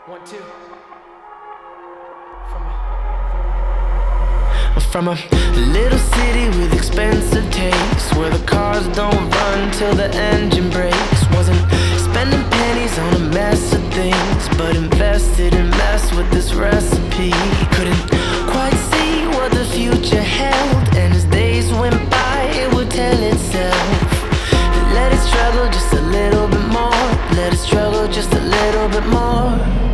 1, 2. From a little city with expensive tastes, where the cars don't run till the engine breaks. Wasn't spending pennies on a mess of things, but invested and messed with this recipe. Couldn't quite see what the future held, and as days went by it would tell itself. Let it struggle just a little bit more. Let it struggle just a little bit more.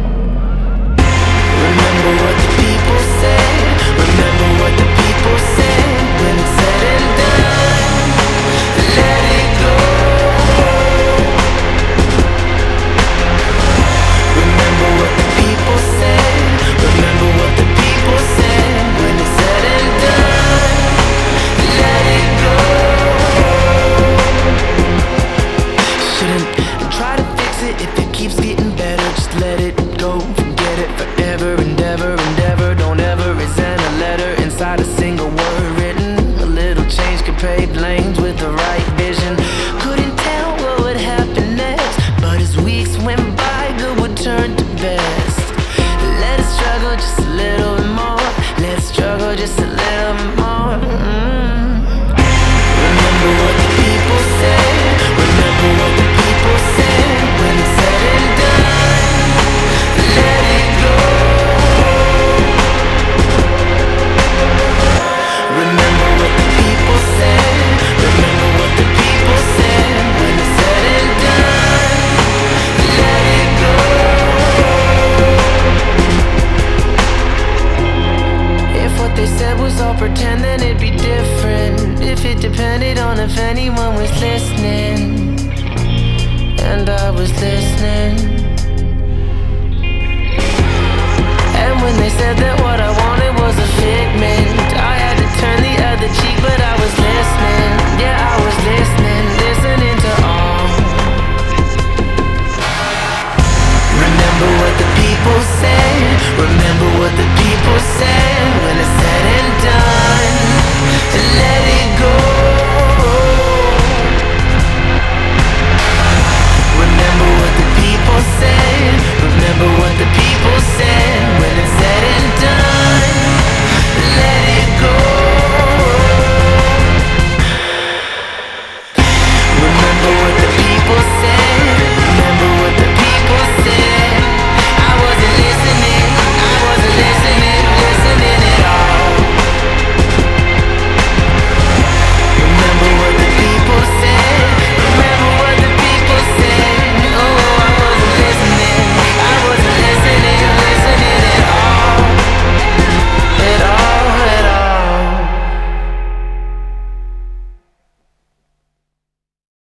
Remember what the people say. Remember what the people say. When it's said and done, let it go. Remember what the people say. Remember what the people say. When it's said and done, let it go. Shouldn't try to fix it if it keeps getting better. Just let it go. Forget it forever and ever and ever. Don't ever resent a letter inside a single word written. A little change could pave lanes with the right vision. Couldn't tell what would happen next, but as weeks went by, good would turn to best. Let it struggle just a little bit more. Let it struggle just a little bit more. Remember what the people say. Remember what the people say. When it's said and done, let it go. Remember what the people say. Remember what the people say. When it's said and done, let it go. If what they said was all pretend, then it'd be different. If it depended on if anyone was listening, and I was listening. And when they said that what I wanted was a figment, I had to turn the